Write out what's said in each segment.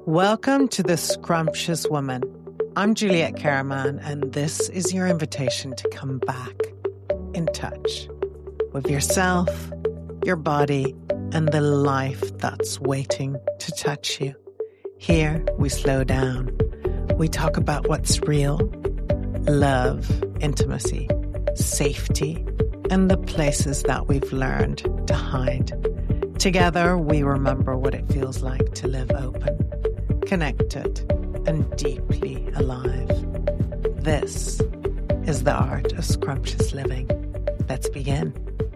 Welcome to The Scrumptious Woman. I'm Juliet Caraman, and this is your invitation to come back in touch with yourself, your body, and the life that's waiting to touch you. Here, we slow down. We talk about what's real, love, intimacy, safety, and the places that we've learned to hide. Together, we remember what it feels like to live open, connected, and deeply alive. This is the art of scrumptious living. Let's begin.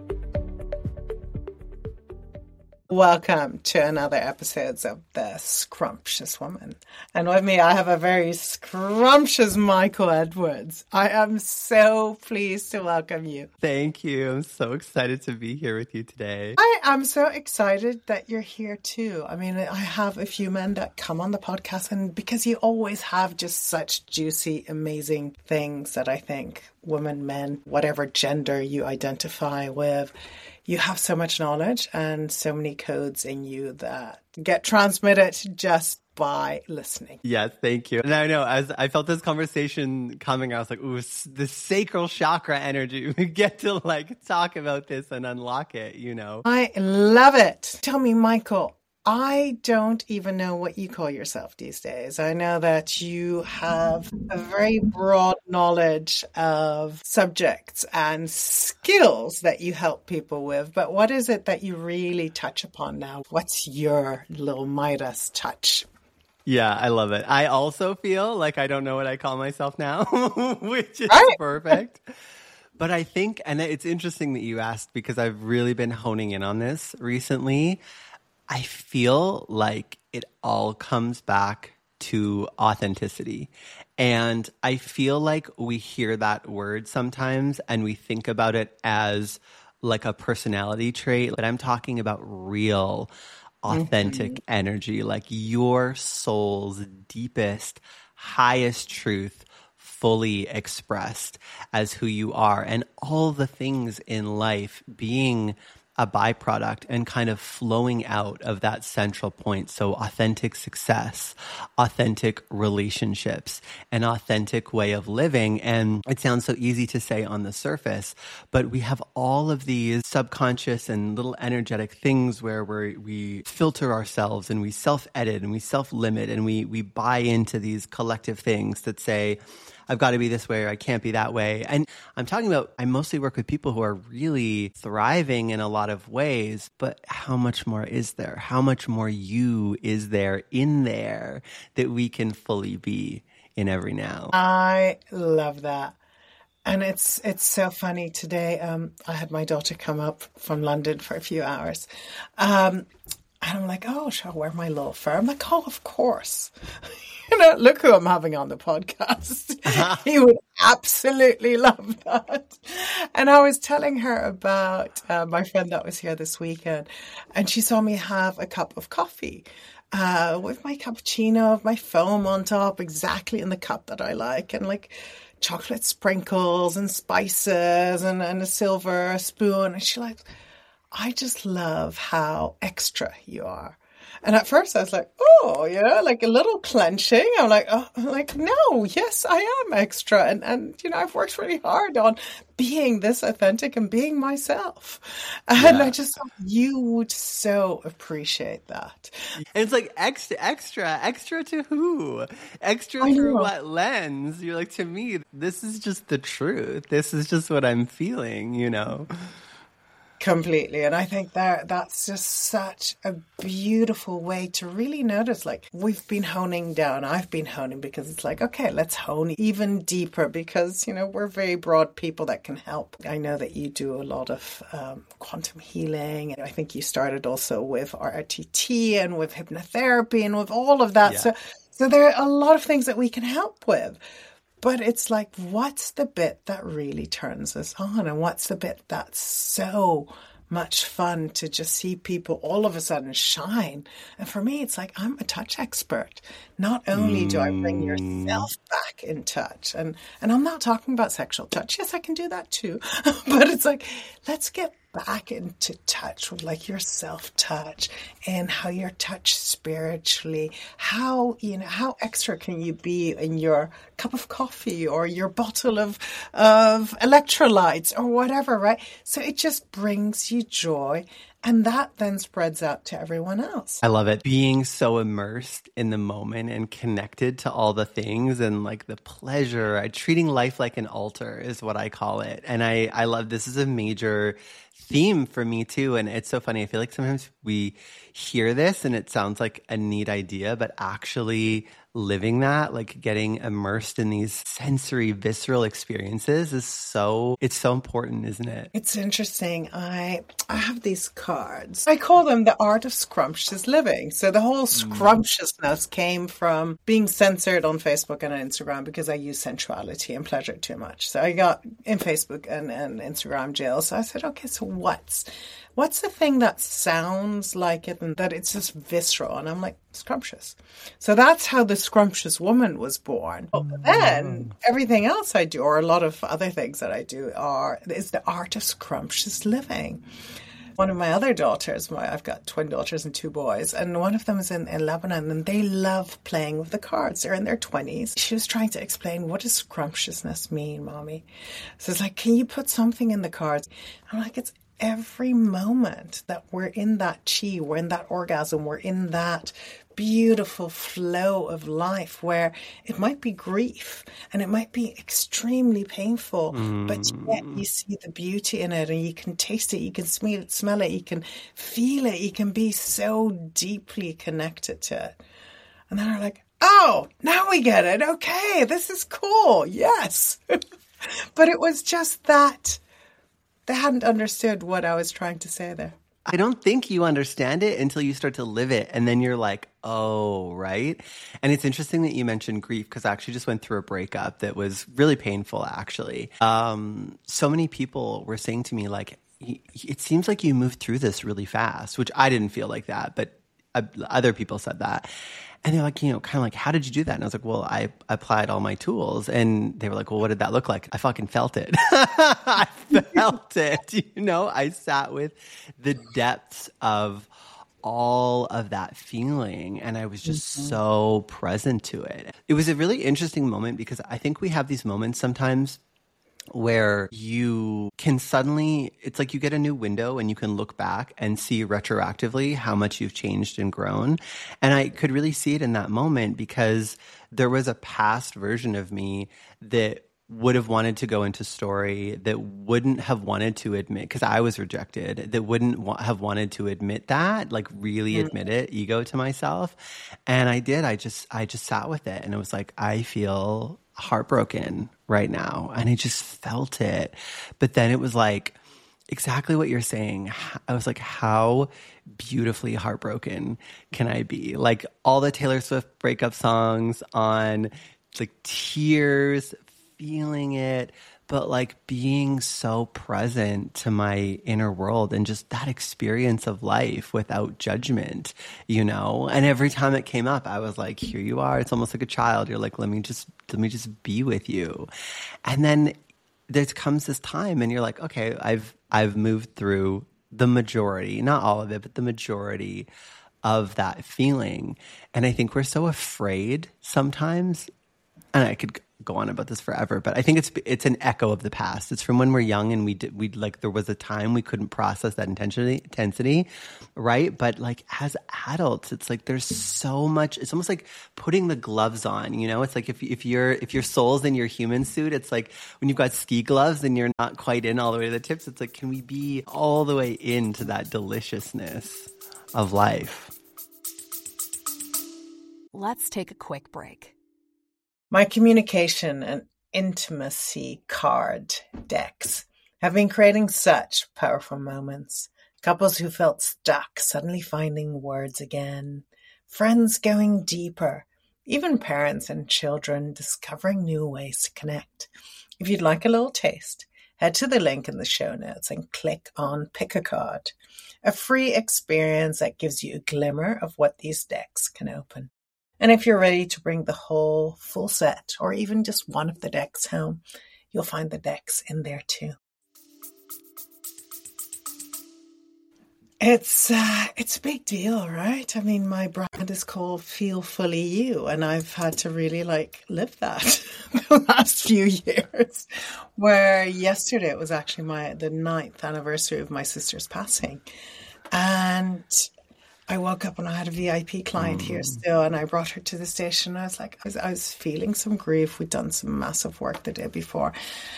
Welcome to another episode of The Scrumptious Woman. And with me, I have a very scrumptious Michael Edwards. I am so pleased to welcome you. Thank you. I'm so excited to be here with you today. I am so excited that you're here too. I mean, I have a few men that come on the podcast, and because you always have just such juicy, amazing things that I think women, men, whatever gender you identify with, you have so much knowledge and so many codes in you that get transmitted just by listening. Yes, thank you. And I know, as I felt this conversation coming, I was like, ooh, the sacral chakra energy. We get to talk about this and unlock it, you know. I love it. Tell me, Michael, I don't even know what you call yourself these days. I know that you have a very broad knowledge of subjects and skills that you help people with. But what is it that you really touch upon now? What's your little Midas touch? Yeah, I love it. I also feel like I don't know what I call myself now, which is perfect. But I think, and it's interesting that you asked because I've really been honing in on this recently. I feel like it all comes back to authenticity. And I feel like we hear that word sometimes and we think about it as like a personality trait. But I'm talking about real, authentic energy, like your soul's deepest, highest truth fully expressed as who you are, and all the things in life being a byproduct and kind of flowing out of that central point. So authentic success, authentic relationships, an authentic way of living. And it sounds so easy to say on the surface, but we have all of these subconscious and little energetic things where we filter ourselves and we self-edit and we self-limit and we buy into these collective things that say, I've got to be this way or I can't be that way. And I'm talking about, I mostly work with people who are really thriving in a lot of ways, but how much more is there? How much more you is there in there that we can fully be in every now? I love that. And it's so funny. Today, I had my daughter come up from London for a few hours. And I'm like, oh, shall I wear my little fur? I'm like, oh, of course. You know, look who I'm having on the podcast. He would absolutely love that. And I was telling her about my friend that was here this weekend, and she saw me have a cup of coffee with my cappuccino, my foam on top, exactly in the cup that I like, and like chocolate sprinkles and spices and a silver spoon. And she's like, I just love how extra you are. And at first I was like, oh, yeah, like a little clenching. I'm like, no, yes, I am extra. And you know, I've worked really hard on being this authentic and being myself. And I just thought you would so appreciate that. And it's like extra to who? Extra through what lens? You're like, to me, this is just the truth. This is just what I'm feeling, you know? Completely. And I think that's just such a beautiful way to really notice, like, we've been honing down. I've been honing because it's like, okay, let's hone even deeper because, you know, we're very broad people that can help. I know that you do a lot of quantum healing. And I think you started also with RTT and with hypnotherapy and with all of that. Yeah. So there are a lot of things that we can help with. But it's like, what's the bit that really turns us on? And what's the bit that's so much fun to just see people all of a sudden shine? And for me, it's like, I'm a touch expert. Not only do I bring yourself back in touch, and I'm not talking about sexual touch. Yes, I can do that too. But it's like, let's get back into touch with like your self-touch and how you're touched spiritually. How, how extra can you be in your cup of coffee or your bottle of electrolytes or whatever, right? So it just brings you joy. And that then spreads out to everyone else. I love it. Being so immersed in the moment and connected to all the things and like the pleasure. Treating life like an altar is what I call it. And I love this is a major theme for me too. And it's so funny. I feel like sometimes we hear this and it sounds like a neat idea, but actually living that, like getting immersed in these sensory, visceral experiences it's so important, isn't it? It's interesting. I have these cards. I call them the art of scrumptious living. So the whole scrumptiousness came from being censored on Facebook and on Instagram because I use sensuality and pleasure too much. So I got in Facebook and Instagram jail. So I said, okay, so what's the thing that sounds like it and that it's just visceral? And I'm like, scrumptious. So that's how the scrumptious woman was born. But then everything else I do, or a lot of other things that I do, is the art of scrumptious living. One of my other daughters, I've got twin daughters and two boys, and one of them is in Lebanon, and they love playing with the cards. They're in their 20s. She was trying to explain, what does scrumptiousness mean, Mommy? So it's like, can you put something in the cards? I'm like, it's every moment that we're in that chi, we're in that orgasm, we're in that beautiful flow of life where it might be grief and it might be extremely painful, but yet you see the beauty in it and you can taste it, you can smell it, you can feel it, you can be so deeply connected to it. And then I'm like, oh, now we get it. Okay, this is cool. Yes. But it was just that they hadn't understood what I was trying to say there. I don't think you understand it until you start to live it. And then you're like, oh, right? And it's interesting that you mentioned grief because I actually just went through a breakup that was really painful, actually. So many people were saying to me, like, it seems like you moved through this really fast, which I didn't feel like that, but other people said that. And they're like, kind of like, how did you do that? And I was like, well, I applied all my tools. And they were like, well, what did that look like? I fucking felt it. I felt it. I sat with the depths of all of that feeling. And I was just so present to it. It was a really interesting moment because I think we have these moments sometimes where you can suddenly, it's like you get a new window and you can look back and see retroactively how much you've changed and grown. And I could really see it in that moment because there was a past version of me that would have wanted to go into story, that wouldn't have wanted to admit, because I was rejected, that wouldn't have wanted to admit that, like really admit it, ego to myself. And I did. I just sat with it and it was like, I feel heartbroken right now. And I just felt it. But then it was like exactly what you're saying. I was like, how beautifully heartbroken can I be? Like all the Taylor Swift breakup songs on, like tears, feeling it, but like being so present to my inner world and just that experience of life without judgment, And every time it came up, I was like, here you are. It's almost like a child. You're like, let me just be with you. And then there comes this time and you're like, okay, I've moved through the majority, not all of it, but the majority of that feeling. And I think we're so afraid sometimes, and I could go on about this forever, but I think it's an echo of the past. It's from when we're young and we like there was a time we couldn't process that intensity, right? But like as adults, it's like there's so much. It's almost like putting the gloves on. It's like if your soul's in your human suit, it's like when you've got ski gloves and you're not quite in all the way to the tips. It's like, can we be all the way into that deliciousness of life? Let's take a quick break. My communication and intimacy card decks have been creating such powerful moments. Couples who felt stuck suddenly finding words again. Friends going deeper. Even parents and children discovering new ways to connect. If you'd like a little taste, head to the link in the show notes and click on Pick a Card. A free experience that gives you a glimmer of what these decks can open. And if you're ready to bring the whole full set or even just one of the decks home, you'll find the decks in there too. It's a big deal, right? I mean, my brand is called Feel Fully You, and I've had to really live that the last few years. Where yesterday it was actually the 9th anniversary of my sister's passing, and I woke up and I had a VIP client here still, and I brought her to the station. And I was feeling some grief. We'd done some massive work the day before.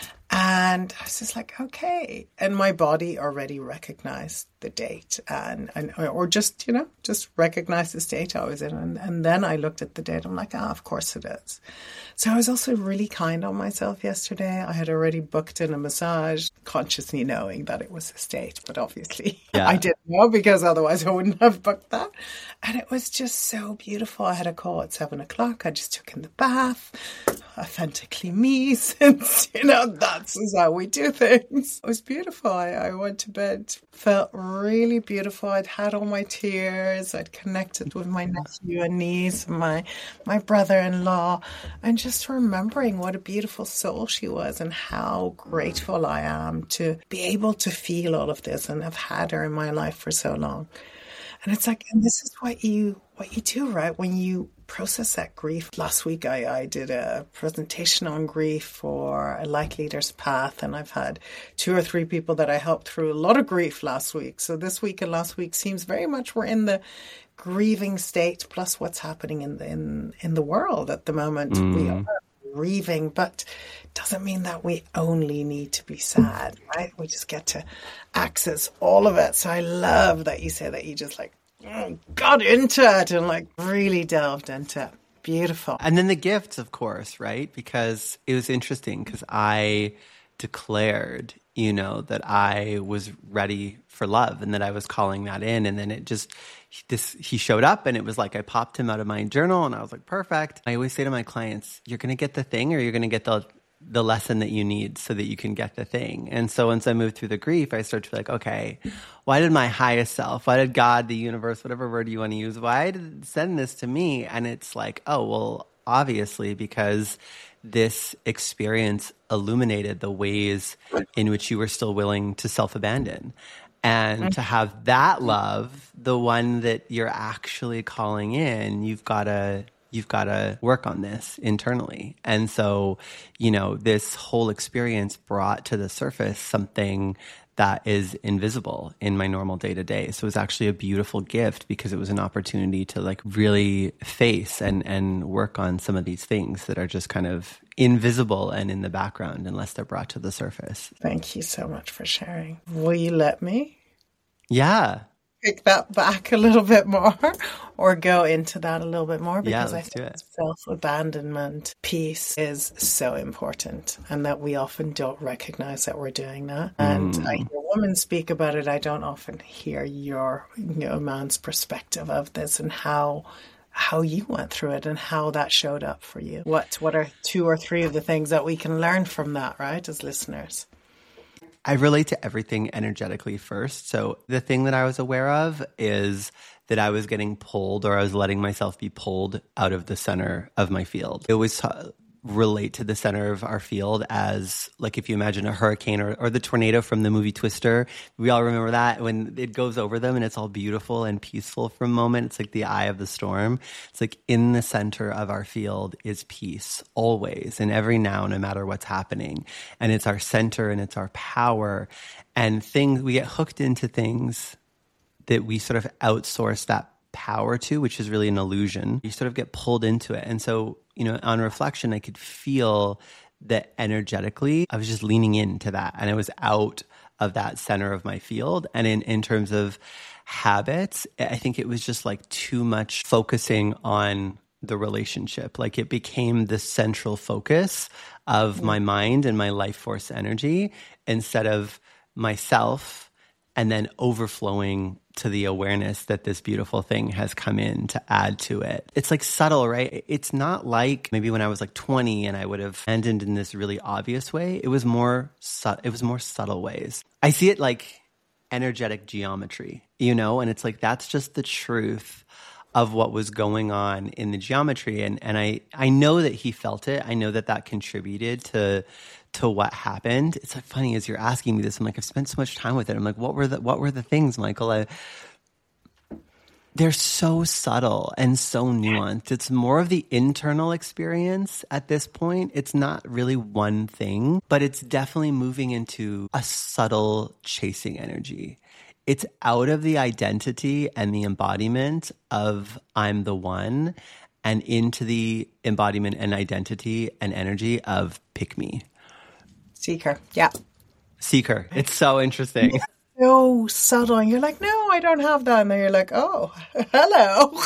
And I was just like, okay. And my body already recognized the date or just recognized the state I was in. And then I looked at the date. I'm like, of course it is. So I was also really kind on myself yesterday. I had already booked in a massage, consciously knowing that it was a state. But obviously I didn't know, because otherwise I wouldn't have booked that. And it was just so beautiful. I had a call at 7:00. I just took in the bath. Authentically me, since, that's how we do things. It was beautiful. I went to bed, felt really beautiful. I'd had all my tears. I'd connected with my nephew and niece, and my brother-in-law, and just remembering what a beautiful soul she was and how grateful I am to be able to feel all of this and have had her in my life for so long. And it's like, and this is what you do, right? When you process that grief. Last week, I did a presentation on grief for a Light Leaders Path, and I've had 2 or 3 people that I helped through a lot of grief last week. So this week and last week seems very much we're in the grieving state, plus what's happening in the world at the moment. We are grieving, but doesn't mean that we only need to be sad, right? We just get to access all of it. So I love that you say that you just got into it and really delved into it. Beautiful. And then the gifts, of course, right? Because it was interesting because I declared, that I was ready for love and that I was calling that in. And then he showed up, and it was like I popped him out of my journal, and I was like, perfect. I always say to my clients, you're going to get the thing, or you're going to get the lesson that you need so that you can get the thing. And so once I moved through the grief, I started to be like, okay, why did my highest self, why did God, the universe, whatever word you want to use, why did it send this to me? And it's like, oh, well, obviously, because this experience illuminated the ways in which you were still willing to self-abandon. And to have that love, the one that you're actually calling in, you've got to work on this internally. And so, this whole experience brought to the surface something that is invisible in my normal day-to-day. So it was actually a beautiful gift because it was an opportunity to really face and work on some of these things that are just kind of invisible and in the background unless they're brought to the surface. Thank you so much for sharing. Will you let me? Yeah. Pick that back a little bit more or go into that a little bit more, because I think self-abandonment piece is so important, and that we often don't recognize that we're doing that. And I hear women speak about it. I don't often hear your man's perspective of this and how you went through it and how that showed up for you. What are 2 or 3 of the things that we can learn from that, right, as listeners? I relate to everything energetically first. So the thing that I was aware of is that I was getting pulled, or I was letting myself be pulled out of the center of my field. It was relate to the center of our field as if you imagine a hurricane or the tornado from the movie Twister. We all remember that when it goes over them and it's all beautiful and peaceful for a moment. It's like the eye of the storm. It's like in the center of our field is peace always and every now, no matter what's happening. And it's our center and it's our power, and we get hooked into things that we sort of outsource that power to, which is really an illusion. You sort of get pulled into it. And so, on reflection, I could feel that energetically, I was just leaning into that, and I was out of that center of my field. And in terms of habits, I think it was just too much focusing on the relationship. It became the central focus of my mind and my life force energy instead of myself, and then overflowing to the awareness that this beautiful thing has come in to add to it. It's subtle, right? It's not like maybe when I was 20 and I would have abandoned in this really obvious way. It was more subtle ways. I see it like energetic geometry, and it's that's just the truth of what was going on in the geometry. And I know that he felt it. I know that that contributed to what happened. It's like funny as you're asking me this, I'm like, I've spent so much time with it. I'm like, what were the things, Michael? They're so subtle and so nuanced. It's more of the internal experience at this point. It's not really one thing, but it's definitely moving into a subtle chasing energy. It's out of the identity and the embodiment of I'm the one and into the embodiment and identity and energy of pick me. Seeker. Yeah. Seeker. It's so interesting. So subtle. And you're like, no, I don't have that. And then you're like, oh, hello.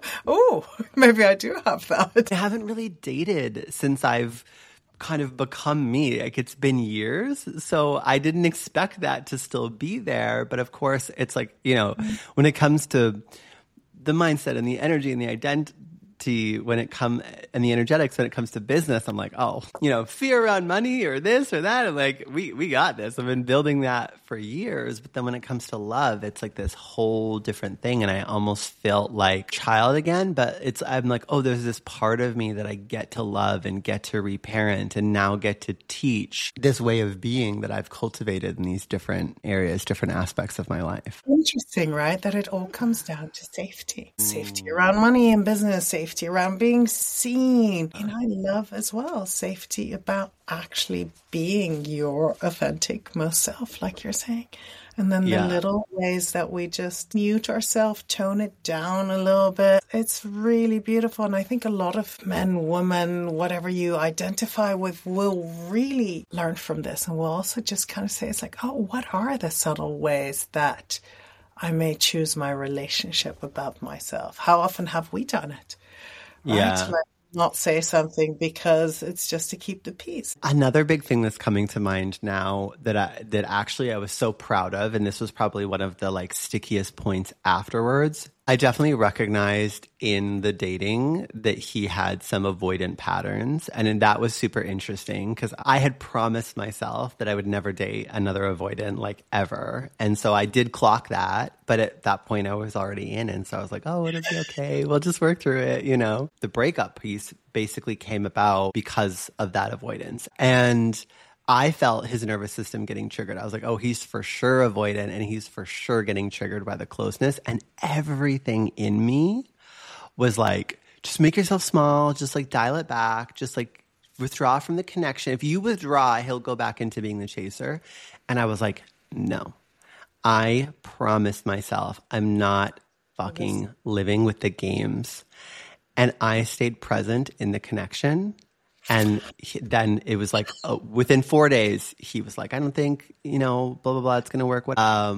Oh, maybe I do have that. I haven't really dated since I've kind of become me. Like it's been years. So I didn't expect that to still be there. But of course, it's like, you know, when it comes to the mindset and the energy and the identity, when it comes and the energetics when it comes to business, I'm like, oh, you know, fear around money or this or that. And like, we got this. I've been building that for years. But then when it comes to love, it's like this whole different thing. And I almost felt like child again, but I'm like, oh, there's this part of me that I get to love and get to reparent and now get to teach this way of being that I've cultivated in these different areas, different aspects of my life. Interesting, right? That it all comes down to safety. Safety around money and business, safety around being seen. And I love as well safety about actually being your authentic most self, like you're saying. And then the little ways that we just mute ourselves, tone it down a little bit. It's really beautiful. And I think a lot of men, women, whatever you identify with will really learn from this. And we'll also just kind of say, it's like, oh, what are the subtle ways that I may choose my relationship above myself? How often have we done it? Right? Yeah. Like, not say something because it's just to keep the peace. Another big thing that's coming to mind now that actually I was so proud of, and this was probably one of the like stickiest points afterwards. I definitely recognized in the dating that he had some avoidant patterns. And that was super interesting because I had promised myself that I would never date another avoidant like ever. And so I did clock that. But at that point I was already in. And so I was like, oh, it'll be okay. We'll just work through it. You know, the breakup piece basically came about because of that avoidance. And I felt his nervous system getting triggered. I was like, oh, he's for sure avoidant and he's for sure getting triggered by the closeness. And everything in me was like, just make yourself small, just like dial it back, just like withdraw from the connection. If you withdraw, he'll go back into being the chaser. And I was like, no, I promised myself I'm not fucking living with the games. And I stayed present in the connection. And then it was like within 4 days, he was like, I don't think, you know, blah, blah, blah, it's going to work. I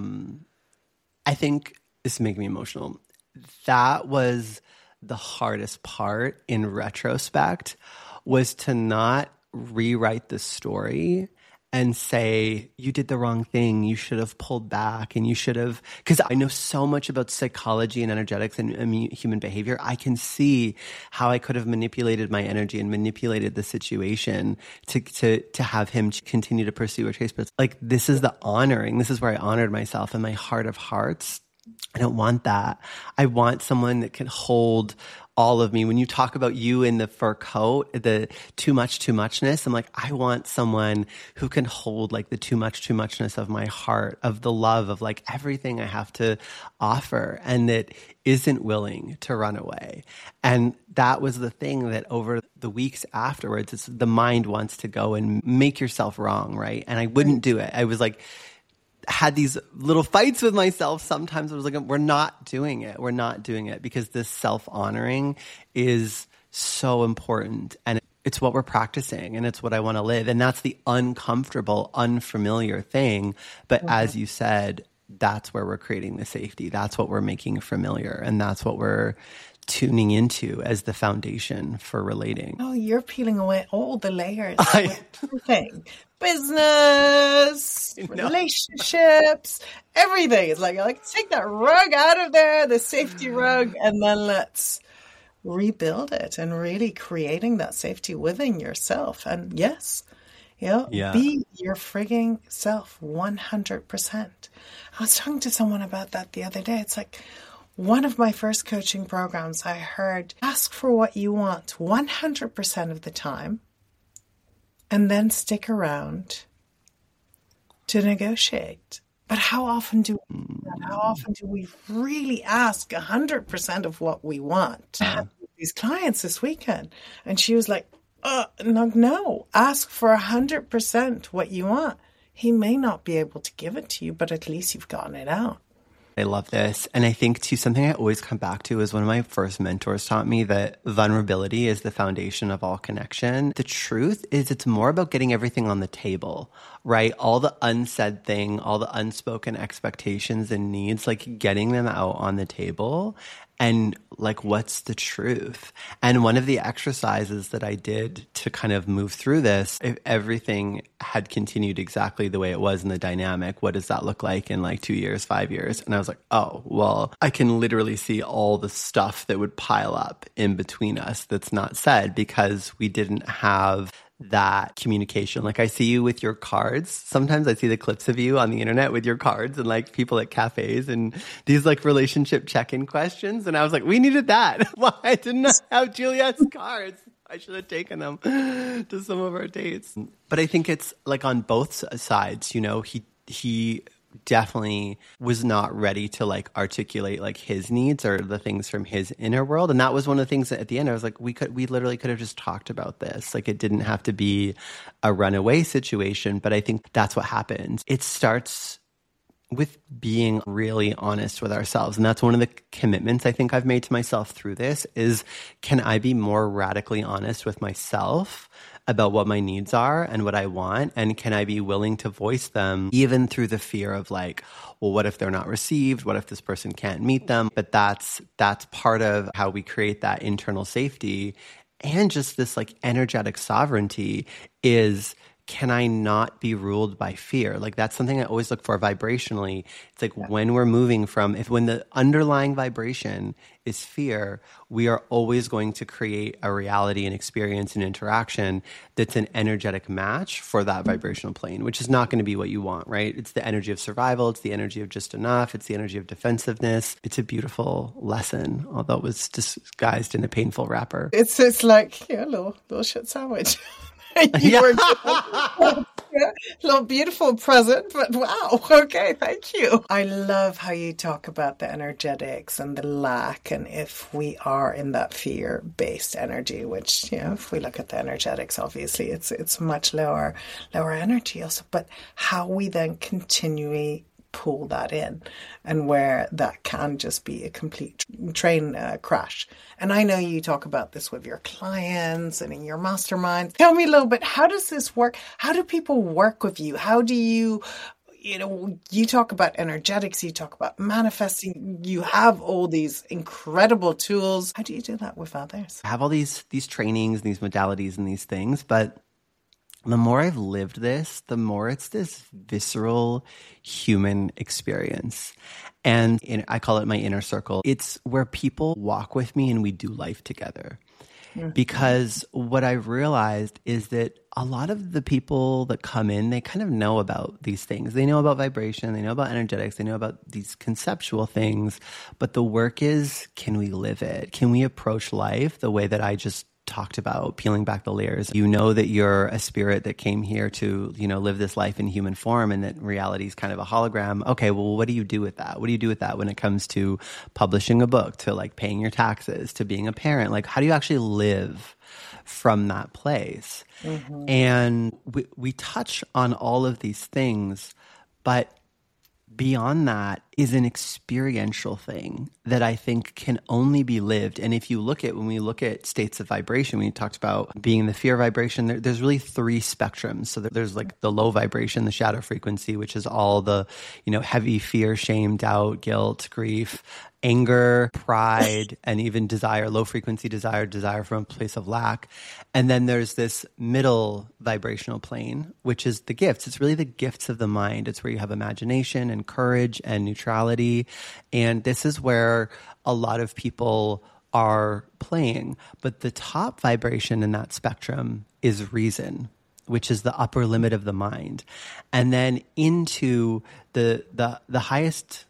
think this is making me emotional. That was the hardest part in retrospect, was to not rewrite the story and say, you did the wrong thing, you should have pulled back, and you should have, because I know so much about psychology and energetics and human behavior. I can see how I could have manipulated my energy and manipulated the situation to have him continue to pursue or chase. But it's like, this is the honoring. This is where I honored myself in my heart of hearts. I don't want that. I want someone that can hold all of me. When you talk about you in the fur coat, the too muchness, I'm like, I want someone who can hold like the too muchness of my heart, of the love of like everything I have to offer, and that isn't willing to run away. And that was the thing that over the weeks afterwards, it's the mind wants to go and make yourself wrong, right? And I wouldn't do it. I was like, had these little fights with myself. Sometimes I was like, we're not doing it. We're not doing it, because this self-honoring is so important. And it's what we're practicing, and it's what I want to live. And that's the uncomfortable, unfamiliar thing. But as you said, that's where we're creating the safety. That's what we're making familiar. And that's what we're tuning into as the foundation for relating. Oh, you're peeling away all the layers. Everything. Business, relationships, everything. It's like take that rug out of there, the safety rug, and then let's rebuild it, and really creating that safety within yourself. And yes, be your frigging self 100%. I was talking to someone about that the other day. It's like, one of my first coaching programs, I heard, ask for what you want 100% of the time and then stick around to negotiate. But how often do we do that? How often do we really ask 100% of what we want? I had these clients this weekend, and she was like, no, ask for 100% what you want. He may not be able to give it to you, but at least you've gotten it out. I love this. And I think too, something I always come back to is one of my first mentors taught me that vulnerability is the foundation of all connection. The truth is it's more about getting everything on the table, right? All the unsaid thing, all the unspoken expectations and needs, like getting them out on the table. And like, what's the truth? And one of the exercises that I did to kind of move through this, if everything had continued exactly the way it was in the dynamic, what does that look like in like 2 years, 5 years? And I was like, oh, well, I can literally see all the stuff that would pile up in between us that's not said because we didn't have that communication. Like I see you with your cards. Sometimes I see the clips of you on the internet with your cards and like people at cafes and these like relationship check-in questions. And I was like, we needed that. Why I didn't have Juliette's cards? I should have taken them to some of our dates. But I think it's like on both sides, you know, he definitely was not ready to like articulate like his needs or the things from his inner world. And that was one of the things that at the end I was like, we literally could have just talked about this. Like it didn't have to be a runaway situation, but I think that's what happens. It starts with being really honest with ourselves. And that's one of the commitments I think I've made to myself through this is, can I be more radically honest with myself about what my needs are and what I want? And can I be willing to voice them even through the fear of like, well, what if they're not received? What if this person can't meet them? But that's part of how we create that internal safety. And just this like energetic sovereignty is, can I not be ruled by fear? Like that's something I always look for vibrationally. It's like when we're moving from, when the underlying vibration is fear, we are always going to create a reality and experience and interaction that's an energetic match for that vibrational plane, which is not going to be what you want, right? It's the energy of survival. It's the energy of just enough. It's the energy of defensiveness. It's a beautiful lesson, although it was disguised in a painful wrapper. It's like, yeah, a little shit sandwich. You were little beautiful present, but wow, okay, thank you. I love how you talk about the energetics and the lack, and if we are in that fear-based energy, which, you know, if we look at the energetics, obviously it's much lower energy also, but how we then continually pull that in and where that can just be a complete train crash. And I know you talk about this with your clients and in your masterminds. Tell me a little bit, how does this work? How do people work with you? How do you talk about energetics, you talk about manifesting, you have all these incredible tools. How do you do that with others? I have all these trainings, these modalities and these things, but the more I've lived this, the more it's this visceral human experience. And I call it my inner circle. It's where people walk with me and we do life together. Mm-hmm. Because what I've realized is that a lot of the people that come in, they kind of know about these things. They know about vibration, they know about energetics, they know about these conceptual things. But the work is, can we live it? Can we approach life the way that I just talked about, peeling back the layers? You know that you're a spirit that came here to, live this life in human form, and that reality is kind of a hologram. Okay, well, what do you do with that? What do you do with that when it comes to publishing a book, to like paying your taxes, to being a parent? Like, how do you actually live from that place? Mm-hmm. And we touch on all of these things, but beyond that is an experiential thing that I think can only be lived. And if you look at, when we look at states of vibration, we talked about being in the fear vibration, there's really 3 spectrums. So there's like the low vibration, the shadow frequency, which is all the, heavy fear, shame, doubt, guilt, grief, anger, pride, and even desire, low frequency desire from a place of lack. And then there's this middle vibrational plane, which is the gifts. It's really the gifts of the mind. It's where you have imagination and courage and neutrality. And this is where a lot of people are playing. But the top vibration in that spectrum is reason, which is the upper limit of the mind. And then into the highest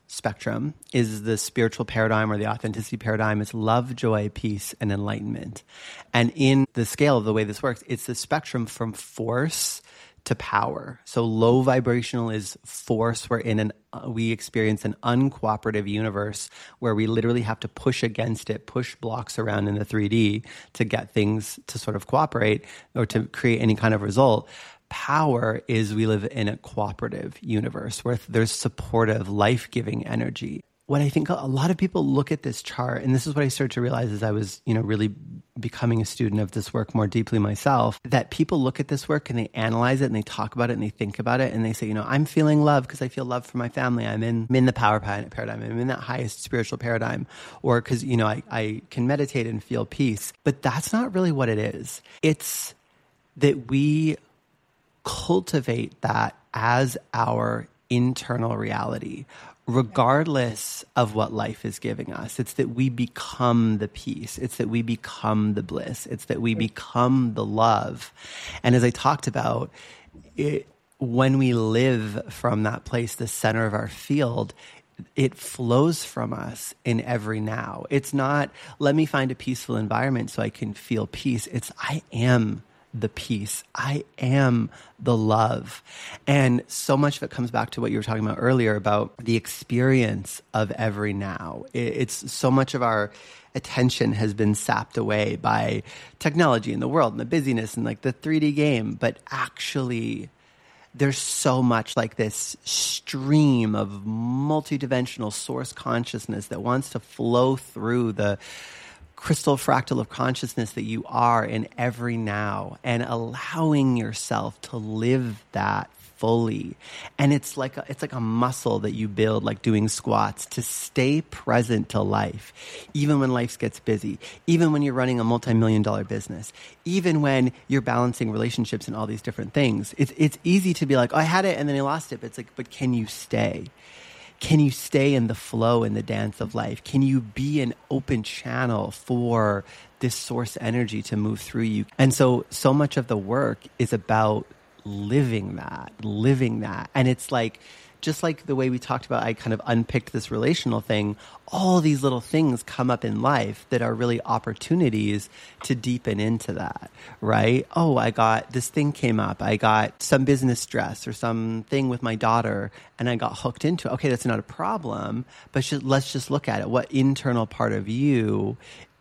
spectrum is the spiritual paradigm or the authenticity paradigm. It's love, joy, peace, and enlightenment. And in the scale of the way this works, it's the spectrum from force to power. So low vibrational is force. We experience an uncooperative universe where we literally have to push against it, push blocks around in the 3D to get things to sort of cooperate or to create any kind of result. Power is we live in a cooperative universe where there's supportive, life-giving energy. What I think a lot of people look at this chart, and this is what I started to realize as I was, really becoming a student of this work more deeply myself, that people look at this work and they analyze it and they talk about it and they think about it and they say, I'm feeling love because I feel love for my family. I'm in the power paradigm. I'm in that highest spiritual paradigm. Or because, I can meditate and feel peace. But that's not really what it is. It's that we cultivate that as our internal reality, regardless of what life is giving us. It's that we become the peace. It's that we become the bliss. It's that we become the love. And as I talked about, when we live from that place, the center of our field, it flows from us in every now. It's not, let me find a peaceful environment so I can feel peace. It's, I am the peace. I am the love. And so much of it comes back to what you were talking about earlier about the experience of every now. It's so much of our attention has been sapped away by technology and the world and the busyness and like the 3D game. But actually, there's so much like this stream of multidimensional source consciousness that wants to flow through the crystal fractal of consciousness that you are in every now, and allowing yourself to live that fully. And it's like a muscle that you build, like doing squats, to stay present to life, even when life gets busy, even when you're running a multi-million-dollar business, even when you're balancing relationships and all these different things. It's easy to be like, oh, I had it and then I lost it. But it's like, but can you stay? Can you stay in the flow and the dance of life? Can you be an open channel for this source energy to move through you? And so much of the work is about living that. And it's like, just like the way we talked about, I kind of unpicked this relational thing, all these little things come up in life that are really opportunities to deepen into that, right? Oh, I got this thing came up. I got some business stress or something with my daughter and I got hooked into it. Okay, that's not a problem, but let's just look at it. What internal part of you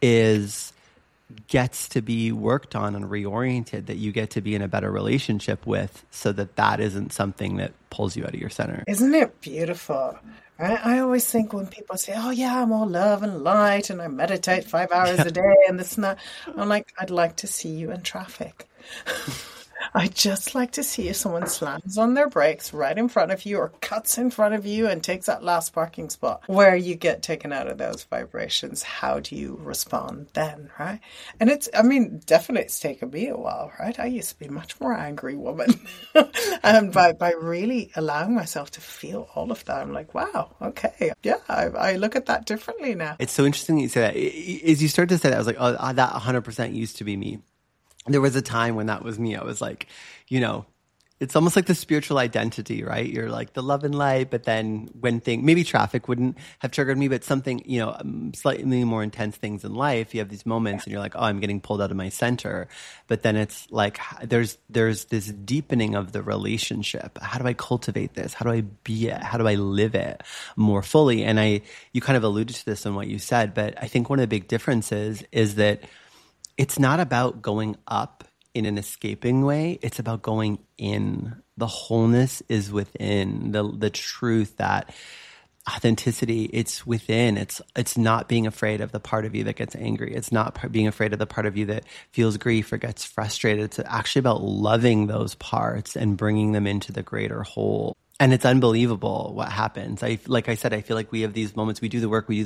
gets to be worked on and reoriented, that you get to be in a better relationship with, so that isn't something that pulls you out of your center. Isn't it beautiful? I always think when people say, oh yeah, I'm all love and light and I meditate 5 hours a day and this and that, I'm like, I'd like to see you in traffic. I'd just like to see if someone slams on their brakes right in front of you or cuts in front of you and takes that last parking spot where you get taken out of those vibrations. How do you respond then, right? And definitely it's taken me a while, right? I used to be a much more angry woman. And by really allowing myself to feel all of that, I'm like, wow, okay. Yeah, I look at that differently now. It's so interesting that you say that. As you start to say that, I was like, oh, that 100% used to be me. There was a time when that was me. I was like, it's almost like the spiritual identity, right? You're like the love and light, but then when maybe traffic wouldn't have triggered me, but something, slightly more intense things in life, you have these moments and you're like, oh, I'm getting pulled out of my center. But then it's like, there's this deepening of the relationship. How do I cultivate this? How do I be it? How do I live it more fully? And you kind of alluded to this in what you said, but I think one of the big differences is that it's not about going up in an escaping way. It's about going in. The wholeness is within. The truth, that authenticity, it's within. It's not being afraid of the part of you that gets angry. It's not being afraid of the part of you that feels grief or gets frustrated. It's actually about loving those parts and bringing them into the greater whole. And it's unbelievable what happens. Like I said, I feel like we have these moments. We do the work.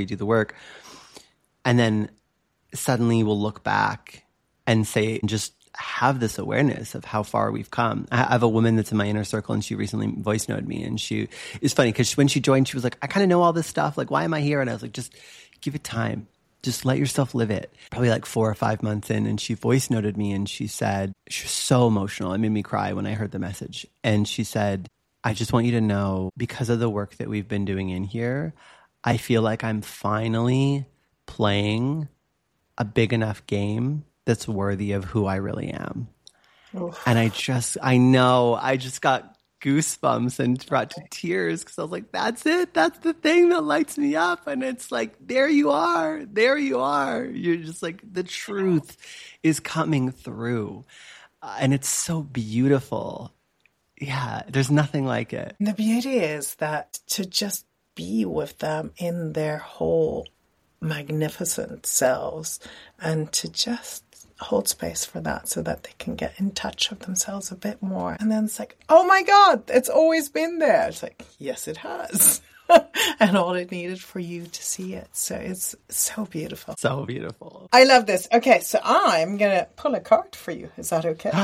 And then suddenly we'll look back and say, just have this awareness of how far we've come. I have a woman that's in my inner circle and she recently voice noted me, and she is funny because when she joined, she was like, I kind of know all this stuff. Like, why am I here? And I was like, just give it time. Just let yourself live it. Probably like 4 or 5 months in, and she voice noted me and she said, she was so emotional. It made me cry when I heard the message. And she said, I just want you to know, because of the work that we've been doing in here, I feel like I'm finally playing a big enough game that's worthy of who I really am. Oof. And I just got goosebumps and brought to tears because I was like, that's it. That's the thing that lights me up. And it's like, there you are. There you are. You're just like, the truth is coming through. And it's so beautiful. Yeah, there's nothing like it. And the beauty is that to just be with them in their whole magnificent selves and to just hold space for that so that they can get in touch with themselves a bit more. And then it's like, oh my God, it's always been there. It's like, yes, it has. And all it needed for you to see it. So it's so beautiful. So beautiful. I love this. Okay, so I'm going to pull a card for you. Is that okay?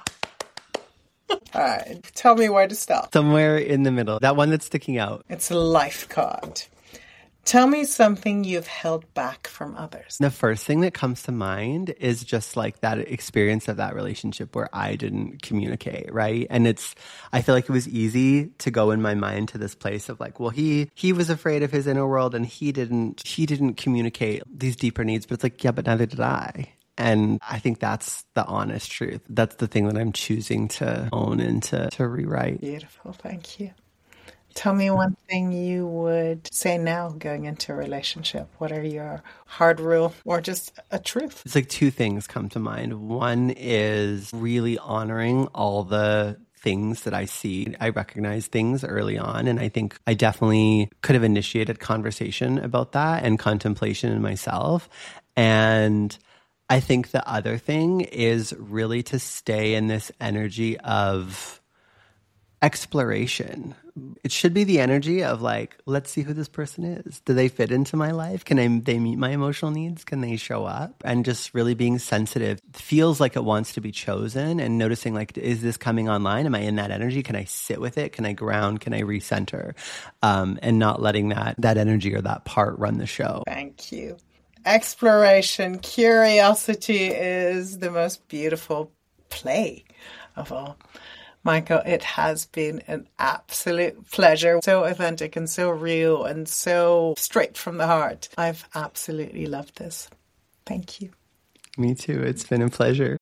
All right. Tell me where to stop. Somewhere in the middle. That one that's sticking out. It's a life card. Tell me something you've held back from others. The first thing that comes to mind is just like that experience of that relationship where I didn't communicate, right? And I feel like it was easy to go in my mind to this place of like, well, he was afraid of his inner world and he didn't communicate these deeper needs, but it's like, yeah, but neither did I. And I think that's the honest truth. That's the thing that I'm choosing to own and to rewrite. Beautiful. Thank you. Tell me one thing you would say now going into a relationship. What are your hard rule or just a truth? It's like two things come to mind. One is really honoring all the things that I see. I recognize things early on, and I think I definitely could have initiated conversation about that and contemplation in myself. And I think the other thing is really to stay in this energy of exploration. It should be the energy of like, let's see who this person is. Do they fit into my life? Can they meet my emotional needs? Can they show up? And just really being sensitive. It feels like it wants to be chosen and noticing like, is this coming online? Am I in that energy? Can I sit with it? Can I ground? Can I recenter? And not letting that energy or that part run the show. Thank you. Exploration, curiosity is the most beautiful play of all. Michael, it has been an absolute pleasure. So authentic and so real and so straight from the heart. I've absolutely loved this. Thank you. Me too. It's been a pleasure.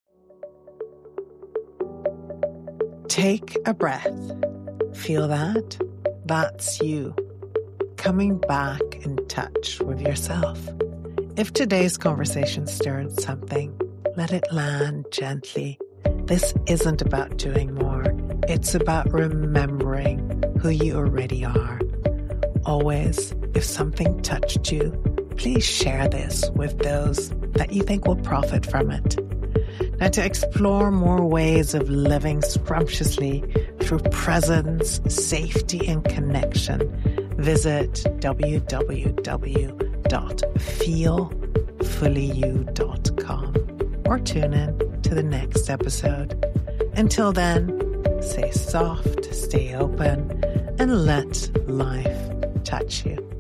Take a breath. Feel that? That's you. Coming back in touch with yourself. If today's conversation stirred something, let it land gently. This isn't about doing more. It's about remembering who you already are. Always, if something touched you, please share this with those that you think will profit from it. Now, to explore more ways of living scrumptiously through presence, safety, and connection, visit www.feelfullyu.com or tune in to the next episode. Until then, stay soft, stay open, and let life touch you.